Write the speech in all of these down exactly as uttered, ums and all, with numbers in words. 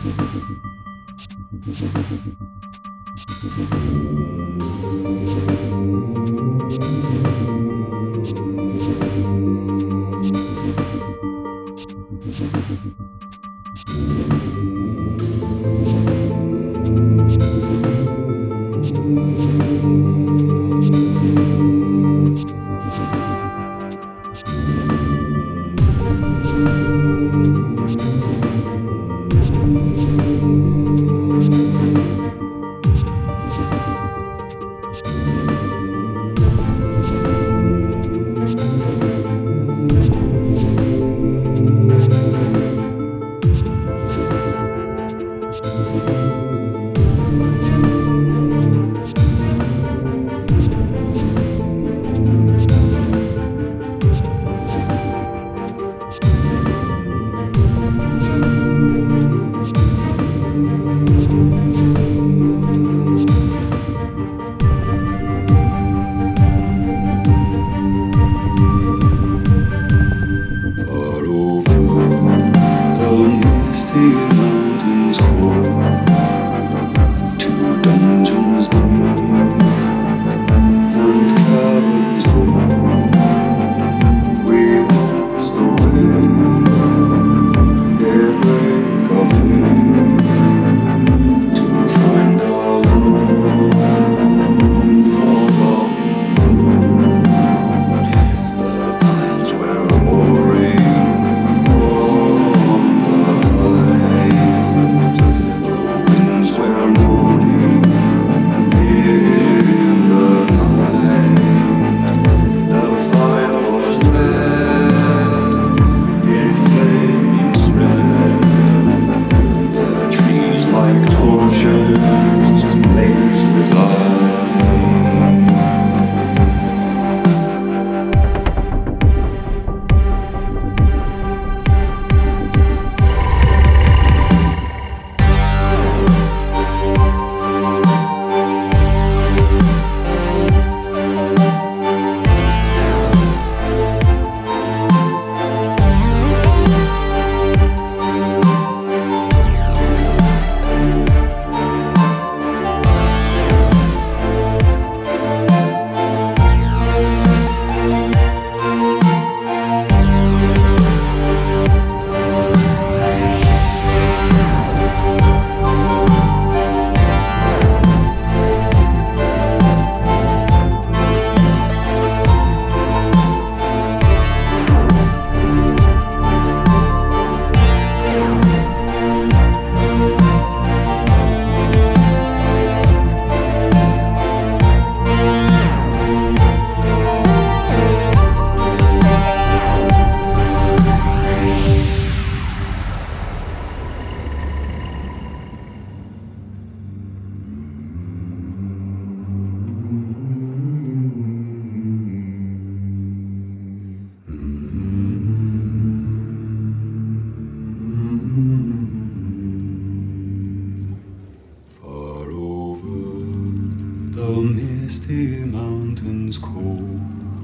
misty mountains cold,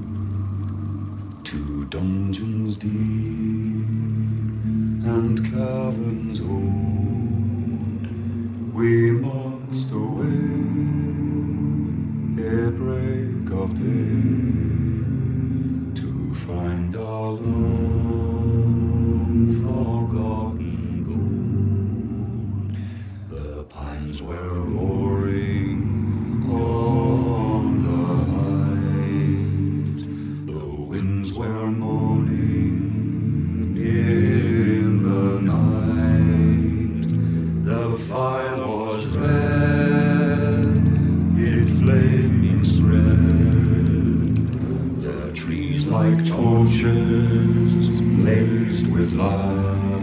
to dungeons deep and caverns old, we must away ere break of day to find our long forgotten gold. The pines were roaring on the height, the winds were moaning in the night. The fire was red, it flaming spread, the trees like torches blazed with light.